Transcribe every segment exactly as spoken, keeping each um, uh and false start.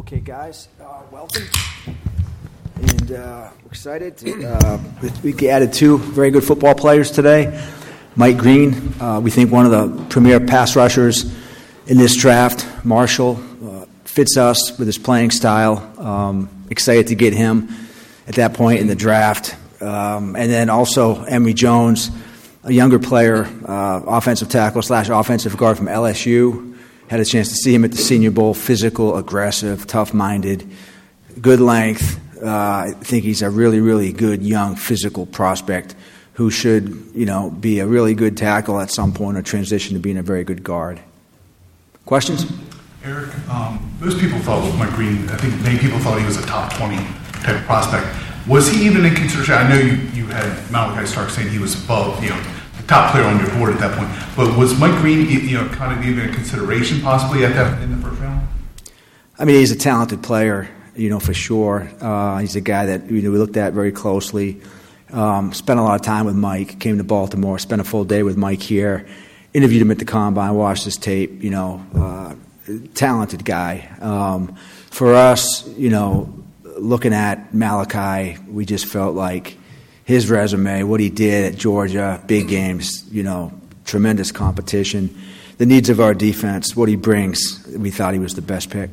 Okay, guys, uh, welcome. And uh, we're excited. To, uh, we added two very good football players today. Mike Green, uh, we think one of the premier pass rushers in this draft. Marshall uh, fits us with his playing style. Um, excited to get him at that point in the draft. Um, and then also Emory Jones, a younger player, uh, offensive tackle slash offensive guard from L S U. Had a chance to see him at the Senior Bowl. Physical, aggressive, tough-minded, good length. Uh, I think he's a really, really good young physical prospect who should, you know, be a really good tackle at some point or transition to being a very good guard. Questions? Eric, um, most people thought with Mike Green, I think many people thought he was a top twenty type of prospect. Was he even in consideration? I know you, you had Malachi Stark saying he was above, you know, the top player on your board at that point. But was Mike Green, you know, kind of even a consideration possibly at that in the first round? I mean, he's a talented player, you know, for sure. Uh, he's a guy that, you know, we looked at very closely. Um, spent a lot of time with Mike. Came to Baltimore. Spent a full day with Mike here. Interviewed him at the Combine. Watched his tape. You know, uh, talented guy. Um, for us, you know, looking at Malachi, we just felt like his resume, what he did at Georgia, big games, you know, tremendous competition, the needs of our defense, what he brings, we thought he was the best pick.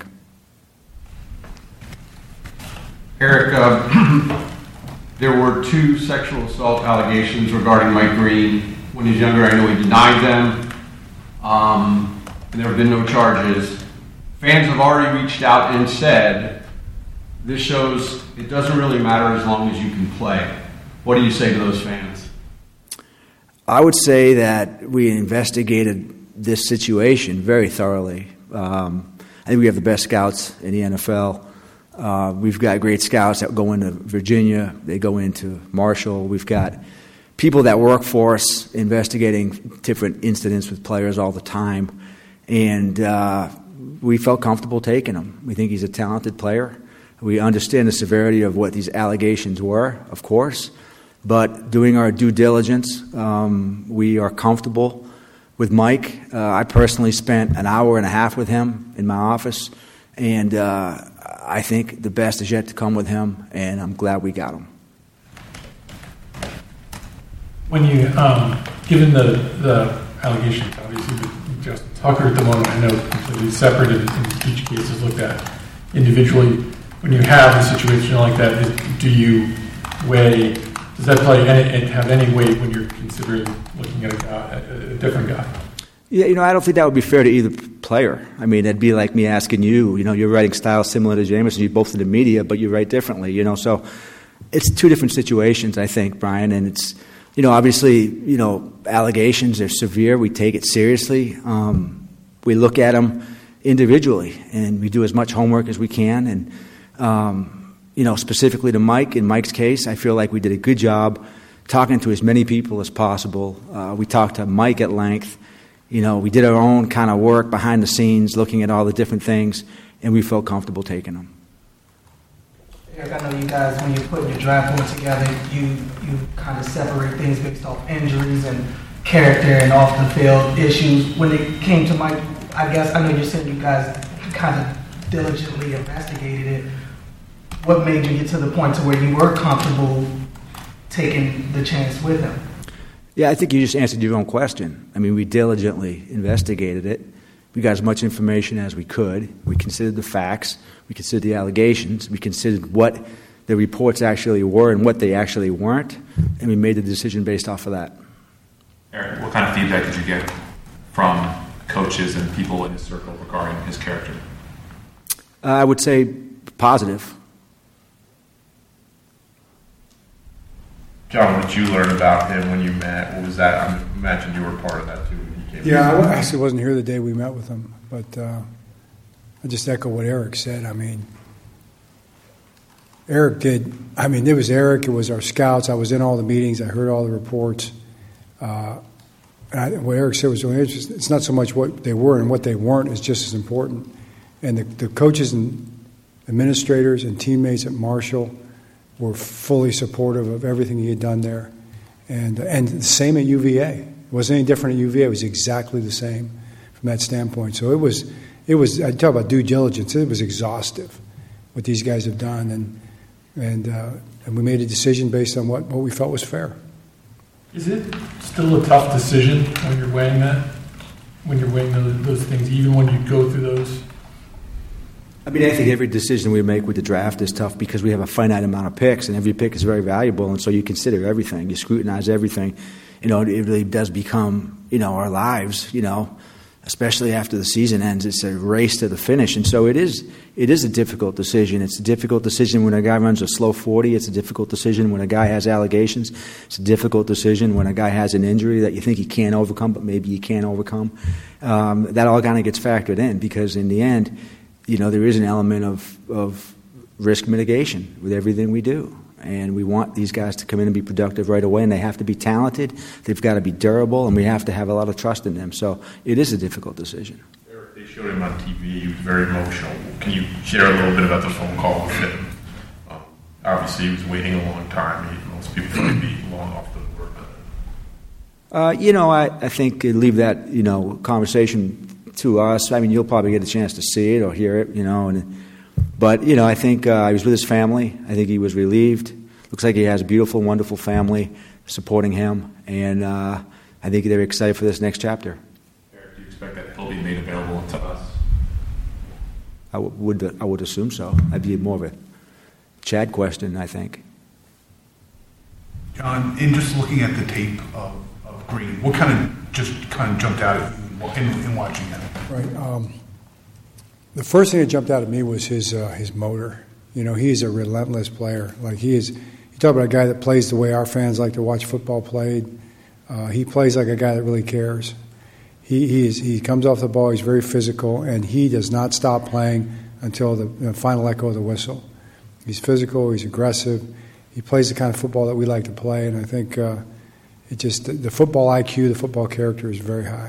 Eric, uh, there were two sexual assault allegations regarding Mike Green. When he was younger, I know he denied them, um, and there have been no charges. Fans have already reached out and said, this shows it doesn't really matter as long as you can play. What do you say to those fans? I would say that we investigated this situation very thoroughly. Um, I think we have the best scouts in the N F L. Uh, we've got great scouts that go into Virginia. They go into Marshall. We've got people that work for us investigating different incidents with players all the time. And uh, we felt comfortable taking him. We think he's a talented player. We understand the severity of what these allegations were, of course. But doing our due diligence, um, we are comfortable with Mike. Uh, I personally spent an hour and a half with him in my office. And uh, I think the best is yet to come with him, and I'm glad we got him. When you, um, given the, the allegations, obviously, with Justin Tucker at the moment, I know completely separate, and, and each case is looked at individually. When you have a situation like that, do you weigh, does that play any, have any weight when you're considering looking at a, guy, a different guy? Yeah, you know, I don't think that would be fair to either player. I mean, it'd be like me asking you, you know, your writing style is similar to Jameson, you're both in the media, but you write differently, you know, so it's two different situations, I think, Brian, and it's, you know, obviously, you know, allegations are severe, we take it seriously, um, we look at them individually, and we do as much homework as we can, and, um, you know, specifically to Mike, in Mike's case, I feel like we did a good job talking to as many people as possible. Uh, we talked to Mike at length. You know, we did our own kind of work behind the scenes, looking at all the different things, and we felt comfortable taking them. Eric, I know you guys, when you're putting your draft board together, you you kind of separate things based off injuries and character and off-the-field issues. When it came to Mike, I guess, I know you said you guys kind of diligently investigated it. What made you get to the point to where you were comfortable taking the chance with him? Yeah, I think you just answered your own question. I mean, we diligently investigated it. We got as much information as we could. We considered the facts. We considered the allegations. We considered what the reports actually were and what they actually weren't. And we made the decision based off of that. Eric, what kind of feedback did you get from coaches and people in his circle regarding his character? Uh, I would say positive. John, what did you learn about him when you met? What was that? I imagine you were part of that too when you came. Yeah, I actually wasn't here the day we met with him, but uh, I just echo what Eric said. I mean, Eric did. I mean, it was Eric. It was our scouts. I was in all the meetings. I heard all the reports. Uh, and I, what Eric said was really interesting. It's not so much what they were and what they weren't is just as important. And the, the coaches and administrators and teammates at Marshall were fully supportive of everything he had done there. And and the same at U V A. It wasn't any different at U V A. It was exactly the same from that standpoint. So it was, it was. I talk about due diligence. It was exhaustive. what these guys have done, and and uh, and we made a decision based on what, what we felt was fair. Is it still a tough decision when you're weighing that? When you're weighing those, those things, even when you go through those? I mean, I think every decision we make with the draft is tough because we have a finite amount of picks, and every pick is very valuable, and so you consider everything. You scrutinize everything. You know, it really does become, you know, our lives, you know, especially after the season ends. It's a race to the finish, and so it is It is a difficult decision. It's a difficult decision when a guy runs a slow forty. It's a difficult decision when a guy has allegations. It's a difficult decision when a guy has an injury that you think he can't overcome, but maybe he can't overcome. Um, that all kind of gets factored in because in the end, you know, there is an element of, of risk mitigation with everything we do. And we want these guys to come in and be productive right away, and they have to be talented, they've got to be durable, and we have to have a lot of trust in them. So it is a difficult decision. They showed him on T V, he was very emotional. Can you share a little bit about the phone call with him? Um, obviously, he was waiting a long time. He, most people would be long off the board. Uh, you know, I, I think leave that, you know, conversation to us. I mean, you'll probably get a chance to see it or hear it, you know, and But, you know, I think uh, he was with his family. I think he was relieved. Looks like he has a beautiful, wonderful family supporting him. And uh, I think they're excited for this next chapter. Eric, do you expect that he'll be made available to us? I w- would I would assume so. That'd be more of a Chad question, I think. John, in just looking at the tape of, of Green, what kind of just kind of jumped out at you in, in watching him? Right. Um, The first thing that jumped out at me was his uh, his motor. You know, he's a relentless player. Like he is, you talk about a guy that plays the way our fans like to watch football played. Uh, he plays like a guy that really cares. He he is he comes off the ball. He's very physical, and he does not stop playing until the you know, final echo of the whistle. He's physical. He's aggressive. He plays the kind of football that we like to play, and I think uh, it just the, the football I Q, the football character is very high.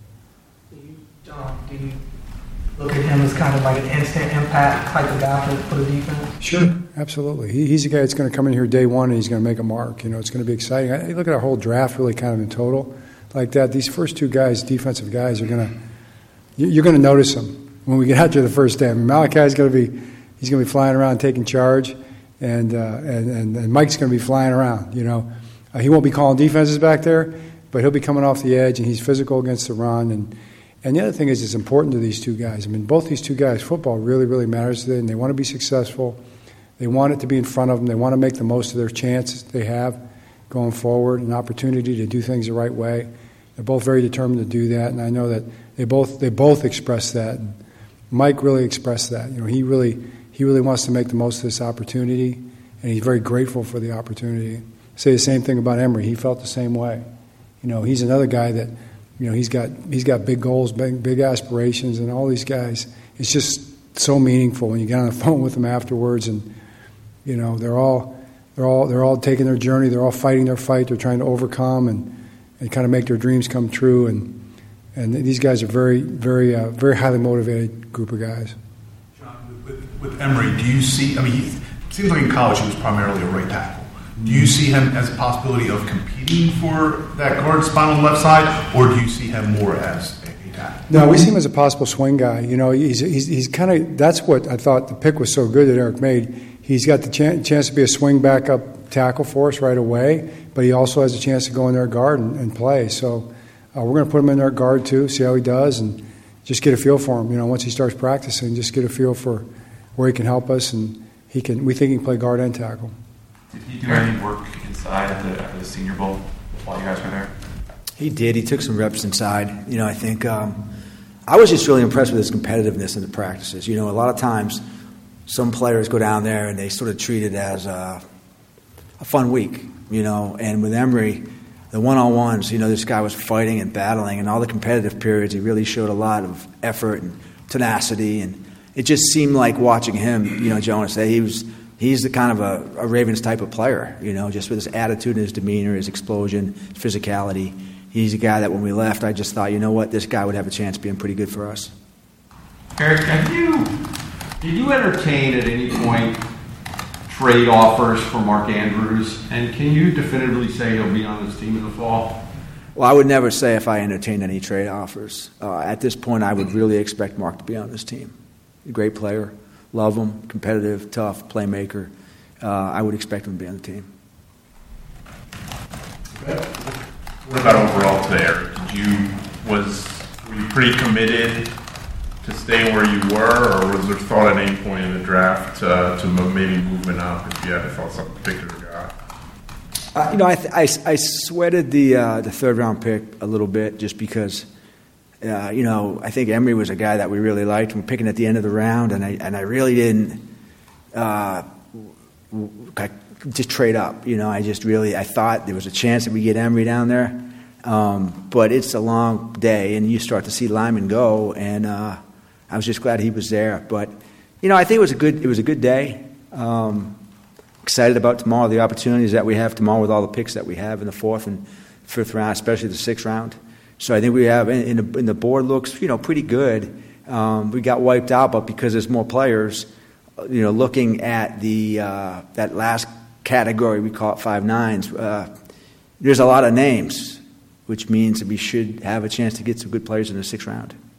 Do you, John, do you look at him as kind of like an instant impact type of guy for, for the defense? Sure, absolutely. He, he's a guy that's going to come in here day one and he's going to make a mark. You know, it's going to be exciting. I, look at our whole draft really kind of in total like that. These first two guys, defensive guys, are going to you're going to notice them when we get out there the first day. I mean, Malachi's going to be he's going to be flying around taking charge, and uh, and, and and Mike's going to be flying around. You know, uh, he won't be calling defenses back there, but he'll be coming off the edge and he's physical against the run. And And the other thing is, it's important to these two guys. I mean, both these two guys, football really, really matters to them. They want to be successful. They want it to be in front of them. They want to make the most of their chances they have going forward, an opportunity to do things the right way. They're both very determined to do that, and I know that they both they both express that. And Mike really expressed that. You know, he really he really wants to make the most of this opportunity, and he's very grateful for the opportunity. I say the same thing about Emory. He felt the same way. You know, he's another guy that. You know, he's got he's got big goals, big, big aspirations, and all these guys. It's just so meaningful when you get on the phone with them afterwards, and you know they're all they're all they're all taking their journey. They're all fighting their fight. They're trying to overcome and, and kind of make their dreams come true. And and these guys are very very uh, very highly motivated group of guys. John, with, with Emory, do you see? I mean, he, it seems like in college he was primarily a right tackle. Do you see him as a possibility of competing for that guard spot on the left side, or do you see him more as a tackle? No, we see him as a possible swing guy. You know, he's he's, he's kind of that's what I thought the pick was so good that Eric made. He's got the ch- chance to be a swing backup tackle for us right away, but he also has a chance to go in there guard and, and play. So uh, we're going to put him in there guard too, see how he does, and just get a feel for him. You know, once he starts practicing, just get a feel for where he can help us, and he can. We think he can play guard and tackle. Did he do any work inside at the, at the Senior Bowl while you guys were there? He did. He took some reps inside. You know, I think um, I was just really impressed with his competitiveness in the practices. You know, a lot of times some players go down there and they sort of treat it as a, a fun week, you know. And with Emory, the one-on-ones, you know, this guy was fighting and battling, and all the competitive periods, he really showed a lot of effort and tenacity. And it just seemed like watching him, you know, Jonas, that he was – he's the kind of a, a Ravens type of player, you know, just with his attitude and his demeanor, his explosion, his physicality. He's a guy that when we left, I just thought, you know what, this guy would have a chance of being pretty good for us. Eric, have you, did you entertain at any point trade offers for Mark Andrews? And can you definitively say he'll be on this team in the fall? Well, I would never say if I entertained any trade offers. Uh, at this point, I would really expect Mark to be on this team. A great player. Love him, competitive, tough, playmaker. Uh, I would expect him to be on the team. What about overall today, Eric? Did you was were you pretty committed to staying where you were, or was there thought at any point in the draft uh, to maybe moving up if you had thought some particular guy? Uh, you know, I, th- I, I sweated the uh, the third round pick a little bit just because, uh, you know, I think Emery was a guy that we really liked. We're picking at the end of the round, and I and I really didn't uh, just trade up. You know, I just really I thought there was a chance that we get Emery down there, um, but it's a long day, and you start to see Lyman go, and uh, I was just glad he was there. But you know, I think it was a good it was a good day. Um, Excited about tomorrow, the opportunities that we have tomorrow with all the picks that we have in the fourth and fifth round, especially the sixth round. So I think we have, in the, in the board looks, you know, pretty good. Um, we got wiped out, but because there's more players, you know, looking at the uh, that last category, we call it five nines, uh, there's a lot of names, which means that we should have a chance to get some good players in the sixth round.